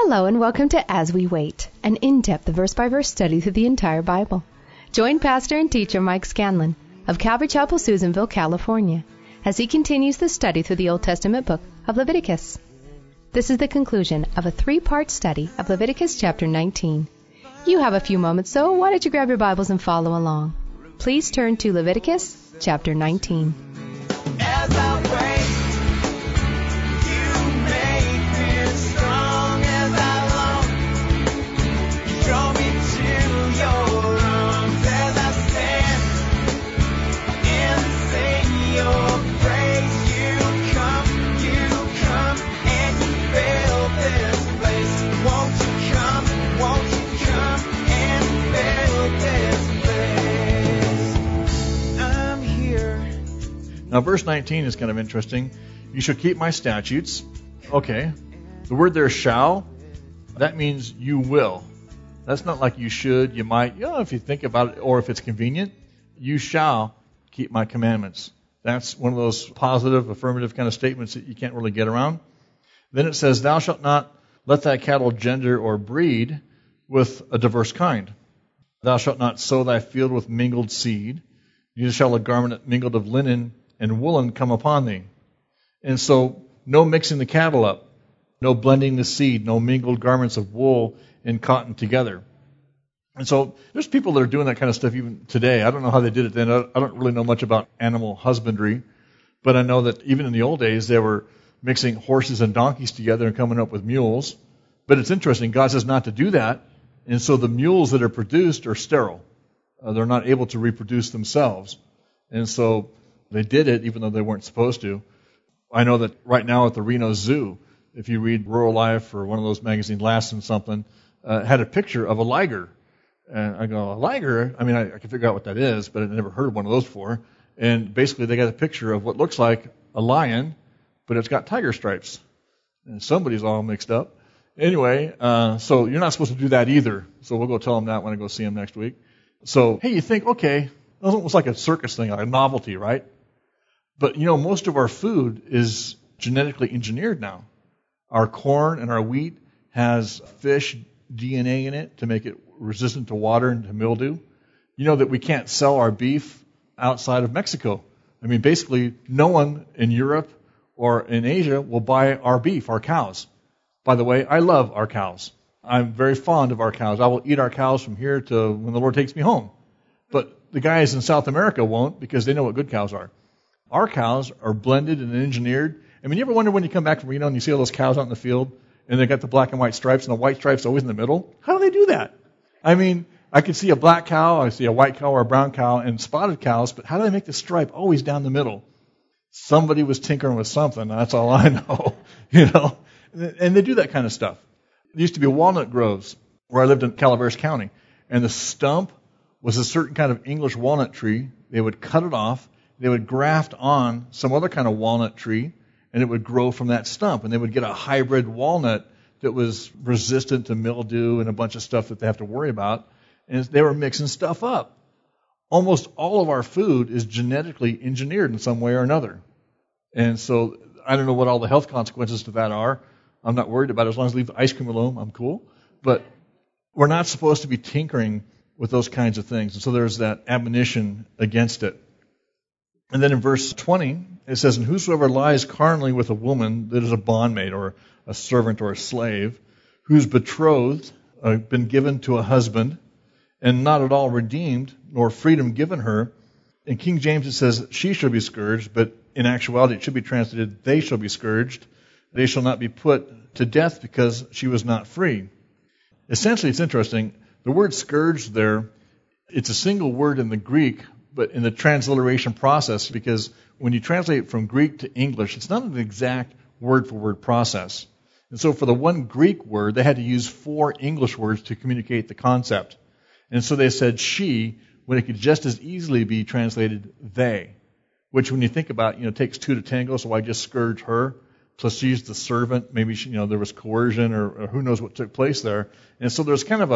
Hello and welcome to As We Wait, an in-depth verse-by-verse study through the entire Bible. Join pastor and teacher Mike Scanlon of Calvary Chapel, Susanville, California, as he continues the study through the Old Testament book of Leviticus. This is the conclusion of a 3-part study of Leviticus chapter 19. You have a few moments, so why don't you grab your Bibles and follow along? Please turn to Leviticus chapter 19. As I wait, you make me strong as I long. Draw me to your arms as I stand and sing your praise. You come, and you fill this place. Won't you come and fill this place? I'm here. Now, verse 19 is kind of interesting. You shall keep my statutes. Okay. The word there, shall, that means you will. That's not like you should, you might. If you think about it, or if it's convenient, you shall keep my commandments. That's one of those positive, affirmative kind of statements that you can't really get around. Then it says, thou shalt not let thy cattle gender or breed with a diverse kind. Thou shalt not sow thy field with mingled seed. Neither shall a garment mingled of linen and woolen come upon thee. And so, no mixing the cattle up, no blending the seed, no mingled garments of wool and cotton together. And so, there's people that are doing that kind of stuff even today. I don't know how they did it then. I don't really know much about animal husbandry, but I know that even in the old days, they were mixing horses and donkeys together and coming up with mules. But it's interesting, God says not to do that, and so the mules that are produced are sterile. They're not able to reproduce themselves. And so they did it even though they weren't supposed to. I know that right now at the Reno Zoo, if you read Rural Life or one of those magazines, Last and something, had a picture of a liger. And I go, a liger? I mean, I can figure out what that is, but I'd never heard of one of those before. And basically they got a picture of what looks like a lion, but it's got tiger stripes. And somebody's all mixed up. Anyway, so you're not supposed to do that either. So we'll go tell them that when I go see them next week. So, hey, you think, okay, it's almost like a circus thing, like a novelty, right? But, most of our food is genetically engineered now. Our corn and our wheat has fish DNA in it to make it resistant to water and to mildew. You know that we can't sell our beef outside of Mexico. I mean, basically, no one in Europe or in Asia will buy our beef, our cows. By the way, I love our cows. I'm very fond of our cows. I will eat our cows from here to when the Lord takes me home. But the guys in South America won't because they know what good cows are. Our cows are blended and engineered. I mean, you ever wonder when you come back from Reno and you see all those cows out in the field and they got the black and white stripes and the white stripes always in the middle? How do they do that? I mean, I could see a black cow, I see a white cow or a brown cow and spotted cows, but how do they make the stripe always down the middle? Somebody was tinkering with something. That's all I know, And they do that kind of stuff. There used to be walnut groves where I lived in Calaveras County, and the stump was a certain kind of English walnut tree. They would cut it off, they would graft on some other kind of walnut tree, and it would grow from that stump, and they would get a hybrid walnut that was resistant to mildew and a bunch of stuff that they have to worry about, and they were mixing stuff up. Almost all of our food is genetically engineered in some way or another. And so I don't know what all the health consequences to that are. I'm not worried about it. As long as I leave the ice cream alone, I'm cool. But we're not supposed to be tinkering with those kinds of things. And so there's that admonition against it. And then in verse 20, it says, and whosoever lies carnally with a woman that is a bondmaid or a servant or a slave, who's betrothed, been given to a husband, and not at all redeemed, nor freedom given her. In King James it says, she shall be scourged, but in actuality it should be translated, they shall be scourged. They shall not be put to death because she was not free. Essentially, it's interesting. The word scourged there, it's a single word in the Greek, but in the transliteration process, because when you translate from Greek to English, it's not an exact word-for-word process. And so for the one Greek word, they had to use 4 English words to communicate the concept. And so they said she, when it could just as easily be translated they, which when you think about, takes 2 to tango, so I just scourge her. Plus she's the servant. Maybe there was coercion or who knows what took place there. And so there's kind of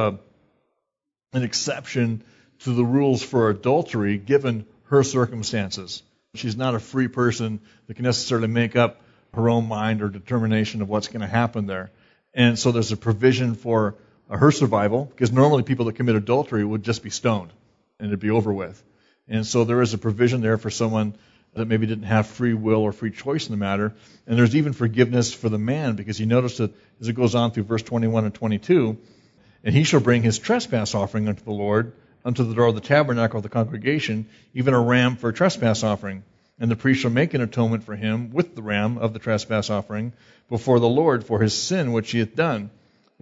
an exception to the rules for adultery given her circumstances. She's not a free person that can necessarily make up her own mind or determination of what's going to happen there. And so there's a provision for her survival, because normally people that commit adultery would just be stoned and it'd be over with. And so there is a provision there for someone that maybe didn't have free will or free choice in the matter. And there's even forgiveness for the man, because you notice that as it goes on through verse 21 and 22, and he shall bring his trespass offering unto the Lord, unto the door of the tabernacle of the congregation, even a ram for a trespass offering. And the priest shall make an atonement for him with the ram of the trespass offering before the Lord for his sin which he has done,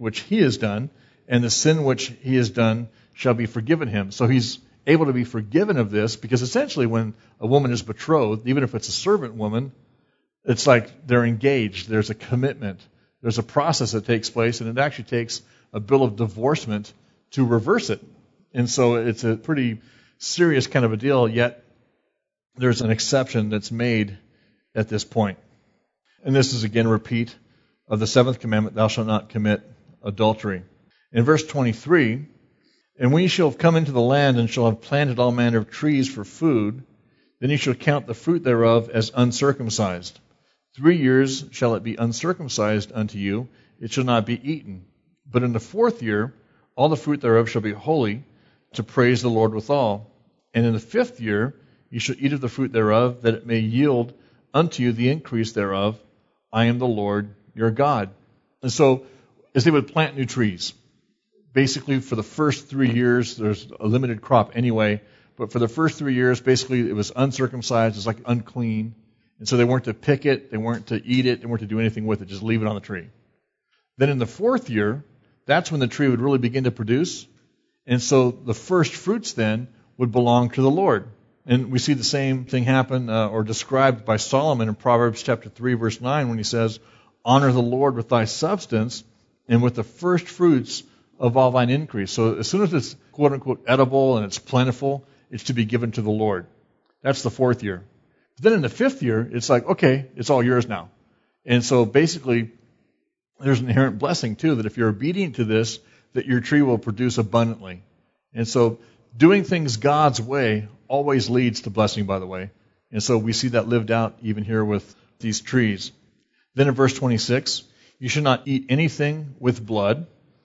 and the sin which he has done shall be forgiven him. So he's able to be forgiven of this, because essentially when a woman is betrothed, even if it's a servant woman, it's like they're engaged. There's a commitment. There's a process that takes place, and it actually takes a bill of divorcement to reverse it. And so it's a pretty serious kind of a deal, yet there's an exception that's made at this point. And this is again a repeat of the seventh commandment, thou shalt not commit adultery. In verse 23, and when ye shall have come into the land and shall have planted all manner of trees for food, then ye shall count the fruit thereof as uncircumcised. 3 years shall it be uncircumcised unto you, it shall not be eaten. But in the 4th year all the fruit thereof shall be holy, to praise the Lord withal. And in the 5th year ye shall eat of the fruit thereof, that it may yield unto you the increase thereof. I am the Lord your God. And so, as they would plant new trees, basically for the first 3 years, there's a limited crop anyway, but for the first 3 years, basically it was uncircumcised, it's like unclean. And so they weren't to pick it, they weren't to eat it, they weren't to do anything with it, just leave it on the tree. Then in the 4th year, that's when the tree would really begin to produce. And so the first fruits then would belong to the Lord. And we see the same thing happen or described by Solomon in Proverbs chapter 3, verse 9, when he says, honor the Lord with thy substance and with the first fruits of all thine increase. So as soon as it's quote-unquote edible and it's plentiful, it's to be given to the Lord. That's the 4th year. But then in the 5th year, it's like, okay, it's all yours now. And so basically, there's an inherent blessing too, that if you're obedient to this, that your tree will produce abundantly. And so doing things God's way always leads to blessing, by the way. And so we see that lived out even here with these trees. Then in verse 26, you should not eat anything with blood.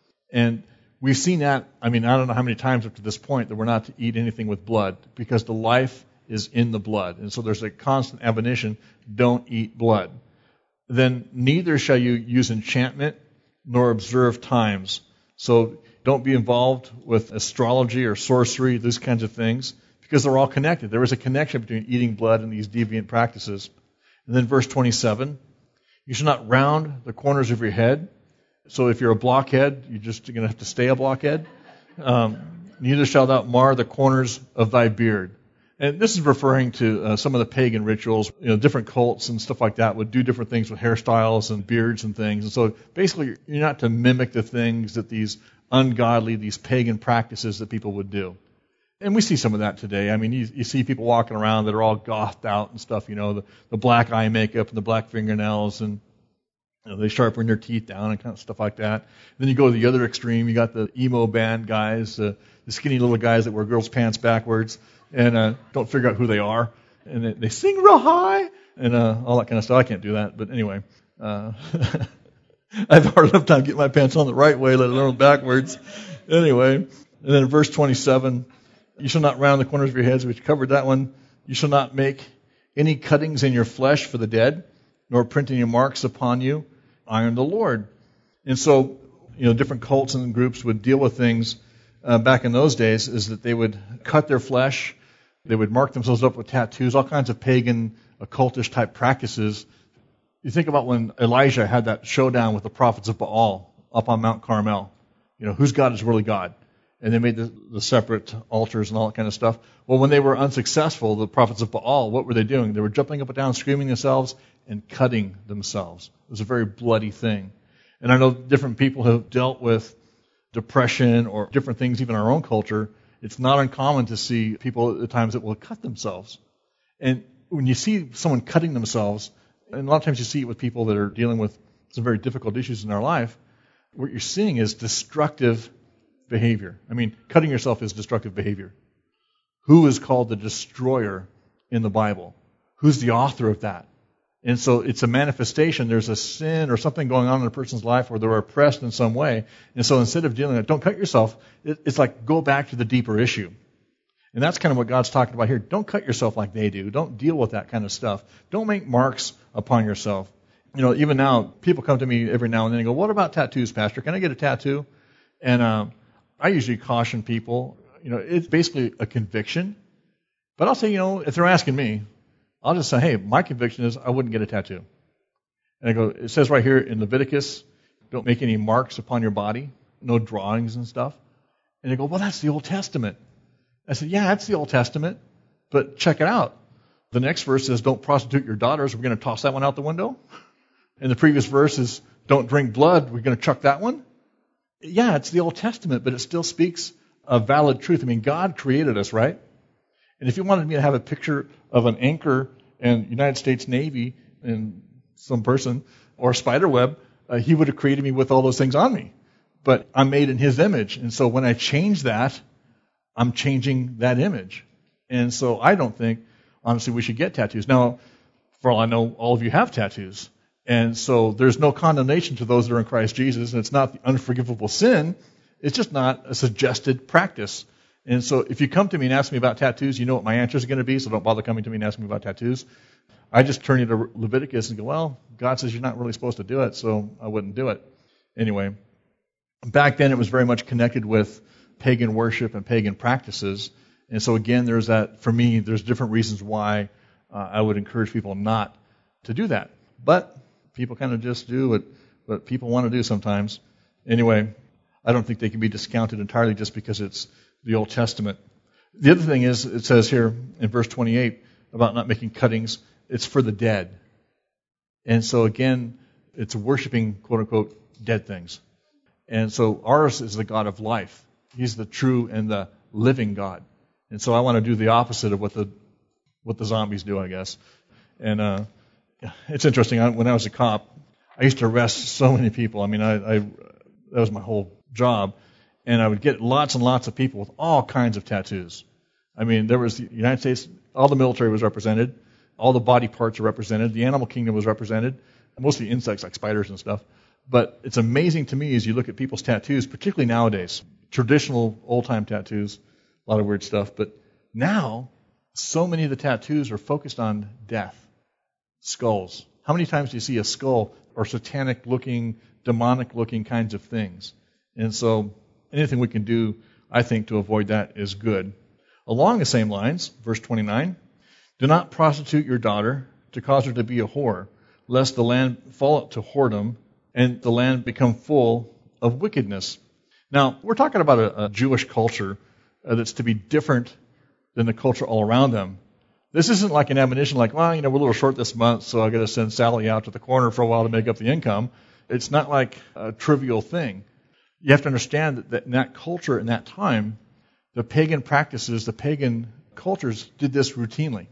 And we've seen that, I don't know how many times up to this point that we're not to eat anything with blood, because the life is in the blood. And so there's a constant admonition, don't eat blood. Then neither shall you use enchantment nor observe times. So don't be involved with astrology or sorcery, these kinds of things, because they're all connected. There is a connection between eating blood and these deviant practices. And then verse 27, you shall not round the corners of your head. So if you're a blockhead, you're just going to have to stay a blockhead. Neither shalt thou mar the corners of thy beard. And this is referring to some of the pagan rituals. Different cults and stuff like that would do different things with hairstyles and beards and things. And so basically, you're not to mimic the things that these ungodly, these pagan practices that people would do. And we see some of that today. You see people walking around that are all gothed out and stuff, the black eye makeup and the black fingernails, and they sharpen their teeth down and kind of stuff like that. Then you go to the other extreme. You got the emo band guys, the skinny little guys that wear girls' pants backwards and don't figure out who they are. And they sing real high and all that kind of stuff. I can't do that, but anyway. I have a hard enough time getting my pants on the right way, let alone backwards. Anyway, and then in verse 27, you shall not round the corners of your heads, which covered that one. You shall not make any cuttings in your flesh for the dead, nor print any marks upon you. I am the Lord. And so, different cults and groups would deal with things back in those days, is that they would cut their flesh, they would mark themselves up with tattoos, all kinds of pagan, occultish type practices. You think about when Elijah had that showdown with the prophets of Baal up on Mount Carmel. Whose God is really God? And they made the separate altars and all that kind of stuff. Well, when they were unsuccessful, the prophets of Baal, what were they doing? They were jumping up and down, screaming themselves, and cutting themselves. It was a very bloody thing. And I know different people have dealt with depression or different things, even in our own culture. It's not uncommon to see people at times that will cut themselves. And when you see someone cutting themselves, and a lot of times you see it with people that are dealing with some very difficult issues in their life, what you're seeing is destructive behavior. Cutting yourself is destructive behavior. Who is called the destroyer in the Bible? Who's the author of that? And so it's a manifestation. There's a sin or something going on in a person's life where they're oppressed in some way. And so instead of dealing with it, don't cut yourself. It's like go back to the deeper issue. And that's kind of what God's talking about here. Don't cut yourself like they do. Don't deal with that kind of stuff. Don't make marks upon yourself. Even now, people come to me every now and then and go, what about tattoos, Pastor? Can I get a tattoo? And I usually caution people, it's basically a conviction. But I'll say, if they're asking me, I'll just say, hey, my conviction is I wouldn't get a tattoo. And I go, it says right here in Leviticus, don't make any marks upon your body, no drawings and stuff. And they go, well, that's the Old Testament. I said, yeah, that's the Old Testament, but check it out. The next verse says, don't prostitute your daughters. We're going to toss that one out the window. And the previous verse is, don't drink blood. We're going to chuck that one. Yeah, it's the Old Testament, but it still speaks a valid truth. I mean, God created us, right? And if you wanted me to have a picture of an anchor and United States Navy and some person or a spider web, he would have created me with all those things on me. But I'm made in his image. And so when I change that, I'm changing that image. And so I don't think, honestly, we should get tattoos. Now, for all I know, all of you have tattoos. And so there's no condemnation to those that are in Christ Jesus. And it's not the unforgivable sin. It's just not a suggested practice. And so if you come to me and ask me about tattoos, you know what my answer is going to be, so don't bother coming to me and asking me about tattoos. I just turn you to Leviticus and go, well, God says you're not really supposed to do it, so I wouldn't do it. Anyway, back then it was very much connected with pagan worship and pagan practices. And so again, there's that, for me, there's different reasons why I would encourage people not to do that. But people kind of just do what people want to do sometimes. Anyway, I don't think they can be discounted entirely just because it's the Old Testament. The other thing is, it says here in verse 28 about not making cuttings, it's for the dead. And so again, it's worshiping, quote unquote, dead things. And so ours is the God of life. He's the true and the living God. And so I want to do the opposite of what the zombies do, I guess. And it's interesting. When I was a cop, I used to arrest so many people. I mean, that was my whole job. And I would get lots and lots of people with all kinds of tattoos. I mean, there was the United States, all the military was represented, all the body parts are represented, the animal kingdom was represented, mostly insects like spiders and stuff. But it's amazing to me as you look at people's tattoos, particularly nowadays, traditional old-time tattoos, a lot of weird stuff. But now, so many of the tattoos are focused on death, skulls. How many times do you see a skull or satanic-looking, demonic-looking kinds of things? And so anything we can do, I think, to avoid that is good. Along the same lines, verse 29, do not prostitute your daughter to cause her to be a whore, lest the land fall to whoredom and the land become full of wickedness. Now, we're talking about a Jewish culture that's to be different than the culture all around them. This isn't like an admonition like, well, we're a little short this month, so I got to send Sally out to the corner for a while to make up the income. It's not like a trivial thing. You have to understand that in that culture, in that time, the pagan practices, the pagan cultures did this routinely.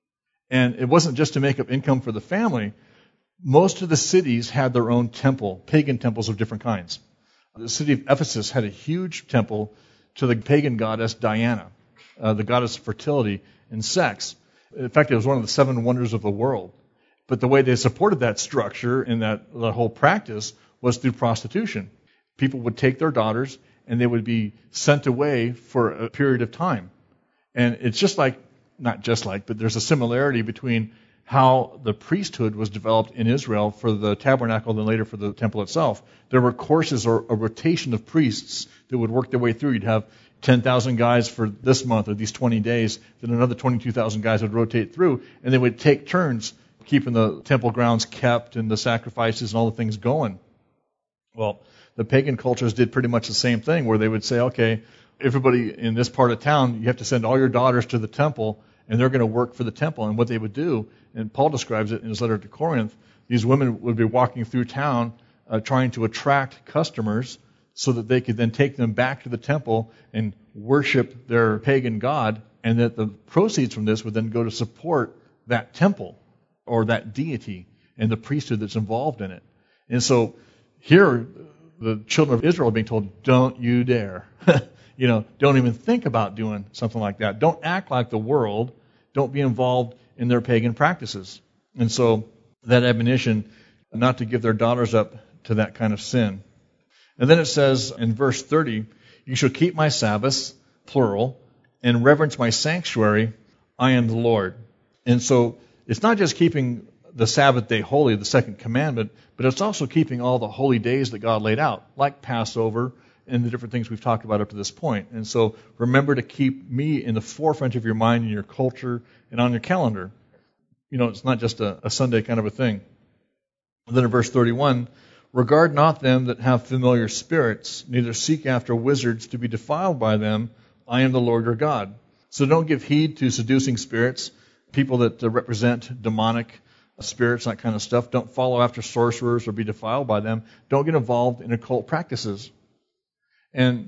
And it wasn't just to make up income for the family. Most of the cities had their own temple, pagan temples of different kinds. The city of Ephesus had a huge temple to the pagan goddess Diana, the goddess of fertility and sex. In fact, it was one of the 7 wonders of the world. But the way they supported that structure and that whole practice was through prostitution. People would take their daughters and they would be sent away for a period of time. And it's just like, not just like, but there's a similarity between how the priesthood was developed in Israel for the tabernacle and then later for the temple itself. There were courses or a rotation of priests that would work their way through. You'd have 10,000 guys for this month or these 20 days, then another 22,000 guys would rotate through, and they would take turns keeping the temple grounds kept and the sacrifices and all the things going. Well, the pagan cultures did pretty much the same thing, where they would say, okay, everybody in this part of town, you have to send all your daughters to the temple, and they're going to work for the temple. And what they would do, and Paul describes it in his letter to Corinth, these women would be walking through town trying to attract customers so that they could then take them back to the temple and worship their pagan god, and that the proceeds from this would then go to support that temple or that deity and the priesthood that's involved in it. And so here, the children of Israel are being told, don't you dare. Don't even think about doing something like that. Don't act like the world. Don't be involved in their pagan practices. And so that admonition not to give their daughters up to that kind of sin. And then it says in verse 30, you shall keep my Sabbaths, plural, and reverence my sanctuary. I am the Lord. And so it's not just keeping the Sabbath day holy, the second commandment, but it's also keeping all the holy days that God laid out, like Passover and the different things we've talked about up to this point. And so remember to keep me in the forefront of your mind and your culture and on your calendar. You know, it's not just a Sunday kind of a thing. And then in verse 31, regard not them that have familiar spirits, neither seek after wizards to be defiled by them. I am the Lord your God. So don't give heed to seducing spirits, people that represent demonic spirits, that kind of stuff. Don't follow after sorcerers or be defiled by them. Don't get involved in occult practices. And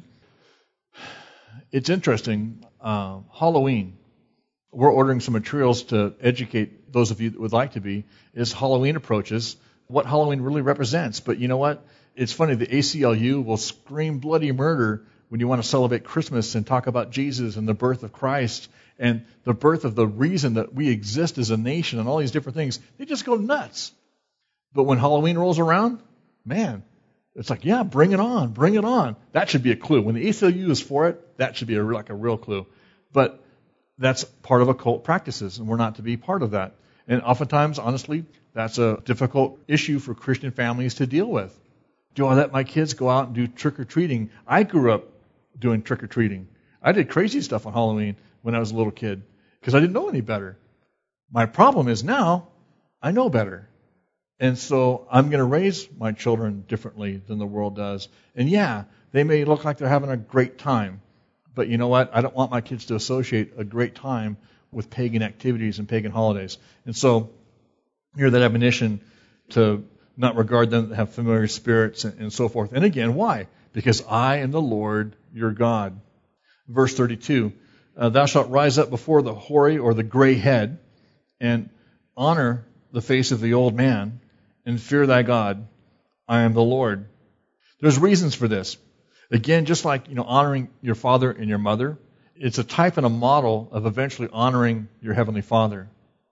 it's interesting, Halloween, we're ordering some materials to educate those of you that would like to be, as Halloween approaches, what Halloween really represents. But you know what? It's funny, the ACLU will scream bloody murder when you want to celebrate Christmas and talk about Jesus and the birth of Christ and the birth of the reason that we exist as a nation and all these different things. They just go nuts. But when Halloween rolls around, man, it's like, yeah, bring it on, bring it on. That should be a clue. When the ACLU is for it, that should be like a real clue. But that's part of occult practices, and we're not to be part of that. And oftentimes, honestly, that's a difficult issue for Christian families to deal with. Do I let my kids go out and do trick-or-treating? I grew up doing trick-or-treating. I did crazy stuff on Halloween when I was a little kid because I didn't know any better. My problem is now I know better. And so I'm going to raise my children differently than the world does. And yeah, they may look like they're having a great time. But you know what? I don't want my kids to associate a great time with pagan activities and pagan holidays. And so here that admonition to not regard them that have familiar spirits and so forth. And again, why? Because I am the Lord your God. Verse 32, thou shalt rise up before the hoary or the gray head and honor the face of the old man and fear thy God. I am the Lord. There's reasons for this. Again, just like honoring your father and your mother, it's a type and a model of eventually honoring your heavenly Father.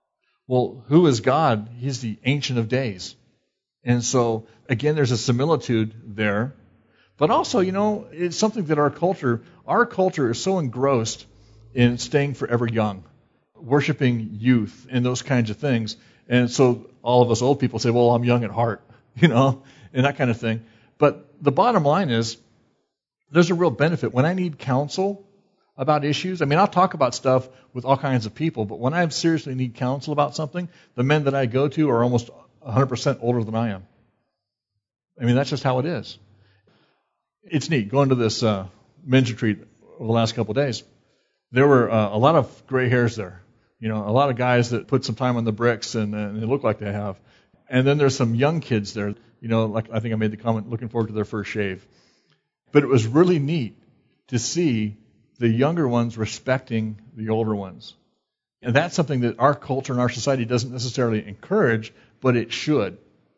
Well, who is God? He's the Ancient of Days. And so, again, there's a similitude there. But also, it's something that our culture is so engrossed in staying forever young, worshiping youth and those kinds of things. And so all of us old people say, well, I'm young at heart, and that kind of thing. But the bottom line is, there's a real benefit. When I need counsel about issues, I'll talk about stuff with all kinds of people, but when I seriously need counsel about something, the men that I go to are almost 100% older than I am. That's just how it is. It's neat. Going to this men's retreat over the last couple of days, there were a lot of gray hairs there. A lot of guys that put some time on the bricks and they look like they have. And then there's some young kids there, like I think I made the comment, looking forward to their first shave. But it was really neat to see the younger ones respecting the older ones. And that's something that our culture and our society doesn't necessarily encourage, but it should.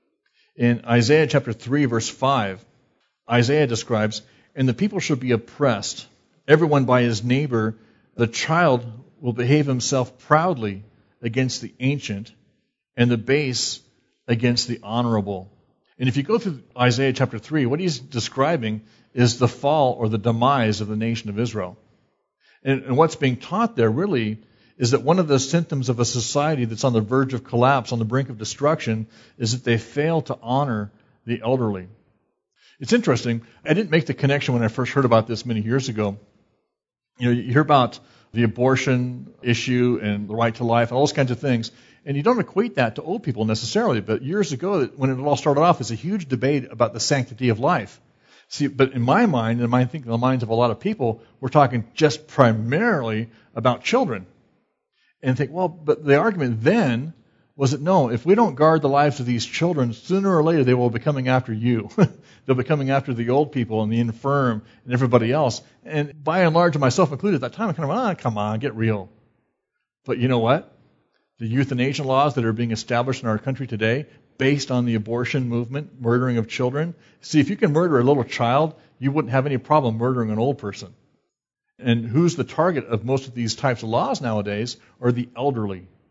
In Isaiah chapter 3, verse 5, Isaiah describes, and the people shall be oppressed, everyone by his neighbor. The child will behave himself proudly against the ancient, and the base against the honorable. And if you go through Isaiah chapter 3, what he's describing is the fall or the demise of the nation of Israel. And what's being taught there really is that one of the symptoms of a society that's on the verge of collapse, on the brink of destruction, is that they fail to honor the elderly. It's interesting. I didn't make the connection when I first heard about this many years ago. You hear about the abortion issue and the right to life and all those kinds of things, and you don't equate that to old people necessarily. But years ago, when it all started off, it was a huge debate about the sanctity of life. See, but in my mind, and I think in the minds of a lot of people, we're talking just primarily about children. And think, well, but the argument then was that no, if we don't guard the lives of these children, sooner or later they will be coming after you. They'll be coming after the old people and the infirm and everybody else. And by and large, myself included, at that time, I kind of come on, get real. But you know what? The euthanasia laws that are being established in our country today, based on the abortion movement, murdering of children. See, if you can murder a little child, you wouldn't have any problem murdering an old person. And who's the target of most of these types of laws nowadays are the elderly.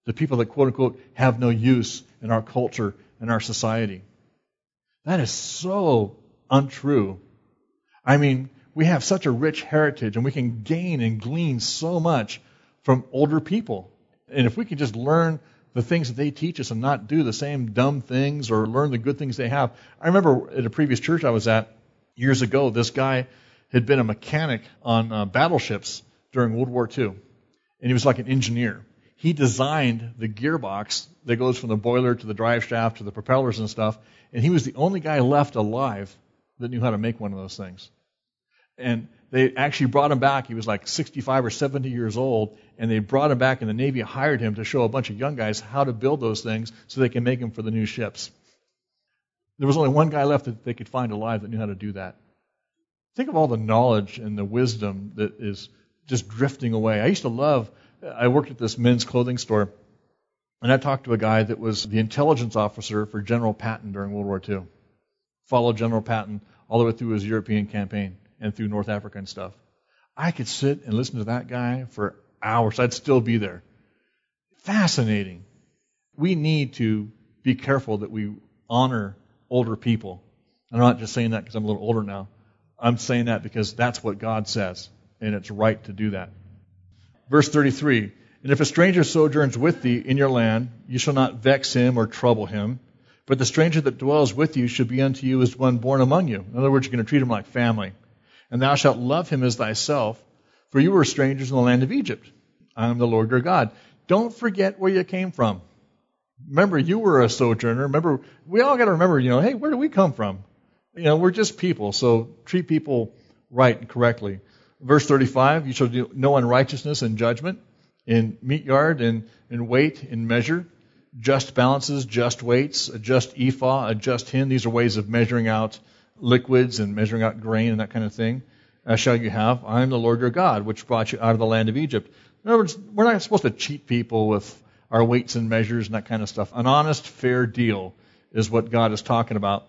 the people that, quote unquote, have no use in our culture and our society. That is so untrue. I mean, we have such a rich heritage, and we can gain and glean so much from older people. And if we can just learn the things that they teach us and not do the same dumb things or learn the good things they have. I remember at a previous church I was at years ago, this guy had been a mechanic on battleships during World War II. And he was like an engineer. He designed the gearbox that goes from the boiler to the drive shaft to the propellers and stuff. And he was the only guy left alive that knew how to make one of those things. And they actually brought him back. He was like 65 or 70 years old, and they brought him back, and the Navy hired him to show a bunch of young guys how to build those things so they can make them for the new ships. There was only one guy left that they could find alive that knew how to do that. Think of all the knowledge and the wisdom that is just drifting away. I worked at this men's clothing store, and I talked to a guy that was the intelligence officer for General Patton during World War II. Followed General Patton all the way through his European campaign and through North Africa and stuff. I could sit and listen to that guy for hours. I'd still be there. Fascinating. We need to be careful that we honor older people. I'm not just saying that because I'm a little older now. I'm saying that because that's what God says, and it's right to do that. Verse 33, and if a stranger sojourns with thee in your land, you shall not vex him or trouble him, but the stranger that dwells with you should be unto you as one born among you. In other words, you're going to treat him like family. And thou shalt love him as thyself, for you were strangers in the land of Egypt. I am the Lord your God. Don't forget where you came from. Remember, you were a sojourner. Remember, we all got to remember, hey, where do we come from? We're just people, so treat people right and correctly. Verse 35, you shall do no unrighteousness in judgment, in meat yard, in weight, in measure, just balances, just weights, a just ephah, a just hin. These are ways of measuring out liquids and measuring out grain and that kind of thing. Shall you have, I am the Lord your God, which brought you out of the land of Egypt. In other words, we're not supposed to cheat people with our weights and measures and that kind of stuff. An honest, fair deal is what God is talking about.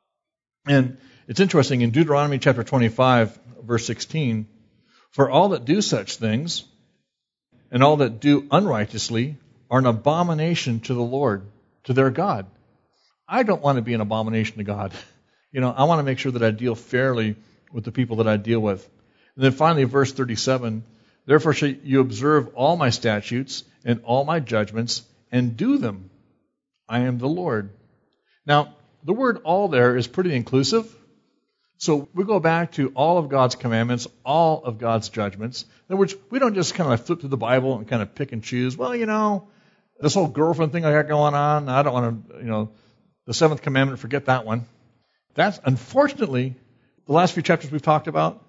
And it's interesting, in Deuteronomy chapter 25, verse 16, for all that do such things, and all that do unrighteously, are an abomination to the Lord, to their God. I don't want to be an abomination to God. I want to make sure that I deal fairly with the people that I deal with. And then finally, verse 37, therefore shall you observe all my statutes and all my judgments and do them. I am the Lord. Now, the word all there is pretty inclusive. So we go back to all of God's commandments, all of God's judgments. In other words, we don't just kind of flip through the Bible and kind of pick and choose. Well, this whole girlfriend thing I got going on, I don't want to, the seventh commandment, forget that one. That's, unfortunately, the last few chapters we've talked about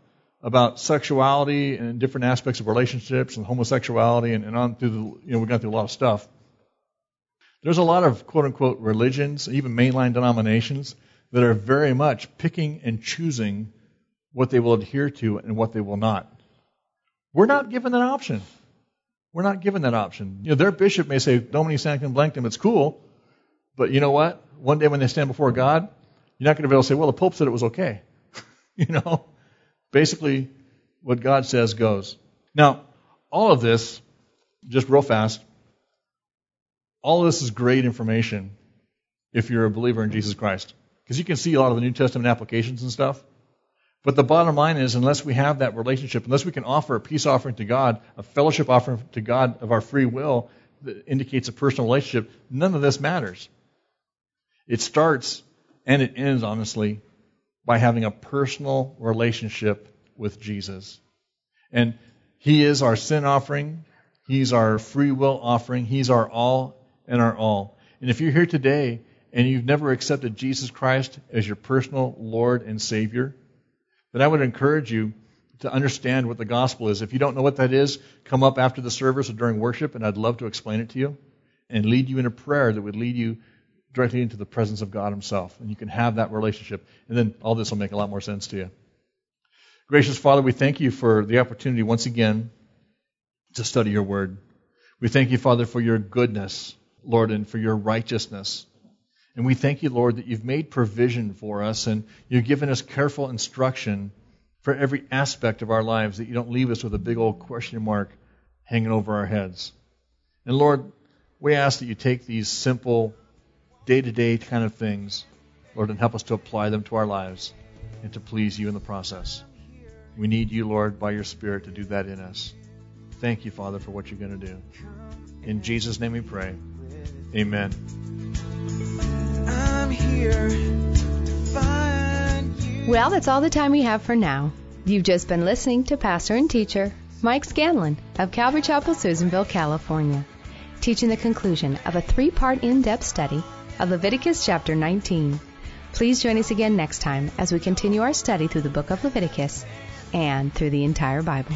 sexuality and different aspects of relationships and homosexuality and on through we've gone through a lot of stuff. There's a lot of quote-unquote religions, even mainline denominations, that are very much picking and choosing what they will adhere to and what they will not. We're not given that option. We're not given that option. Their bishop may say, Domini Sanctum Blanctum, it's cool, but you know what? One day when they stand before God, you're not going to be able to say, well, the Pope said it was okay. Basically, what God says goes. Now, all of this, just real fast, all of this is great information if you're a believer in Jesus Christ. Because you can see a lot of the New Testament applications and stuff. But the bottom line is, unless we have that relationship, unless we can offer a peace offering to God, a fellowship offering to God of our free will that indicates a personal relationship, none of this matters. It starts and it ends, honestly, by having a personal relationship with Jesus. And He is our sin offering. He's our free will offering. He's our all and our all. And if you're here today and you've never accepted Jesus Christ as your personal Lord and Savior, then I would encourage you to understand what the gospel is. If you don't know what that is, come up after the service or during worship, and I'd love to explain it to you and lead you in a prayer that would lead you directly into the presence of God Himself. And you can have that relationship. And then all this will make a lot more sense to you. Gracious Father, we thank You for the opportunity once again to study Your Word. We thank You, Father, for Your goodness, Lord, and for Your righteousness. And we thank You, Lord, that You've made provision for us and You've given us careful instruction for every aspect of our lives, that You don't leave us with a big old question mark hanging over our heads. And Lord, We ask that you take these simple, day-to-day kind of things, Lord, and help us to apply them to our lives and to please you in the process. We need you, Lord, by your Spirit to do that in us. Thank you, Father, for what you're going to do. In Jesus' name we pray. Amen. I'm here to find you. Well, that's all the time we have for now. You've just been listening to pastor and teacher Mike Scanlon of Calvary Chapel, Susanville, California, teaching the conclusion of a 3-part in-depth study of Leviticus chapter 19. Please join us again next time as we continue our study through the book of Leviticus and through the entire Bible.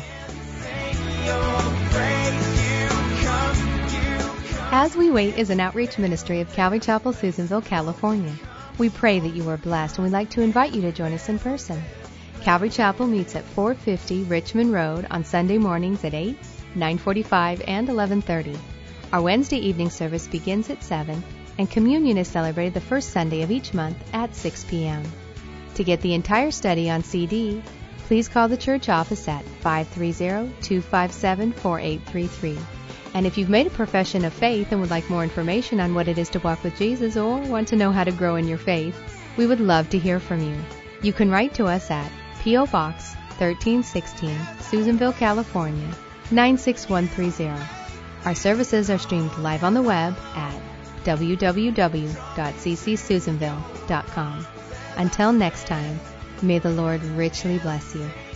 As We Wait is an outreach ministry of Calvary Chapel, Susanville, California. We pray that you are blessed, and we'd like to invite you to join us in person. Calvary Chapel meets at 450 Richmond Road on Sunday mornings at 8, 9:45, and 11:30. Our Wednesday evening service begins at 7, and communion is celebrated the first Sunday of each month at 6 p.m. To get the entire study on CD, please call the church office at 530-257-4833. And if you've made a profession of faith and would like more information on what it is to walk with Jesus or want to know how to grow in your faith, we would love to hear from you. You can write to us at P.O. Box 1316, Susanville, California, 96130. Our services are streamed live on the web at www.ccsusanville.com. Until next time, may the Lord richly bless you.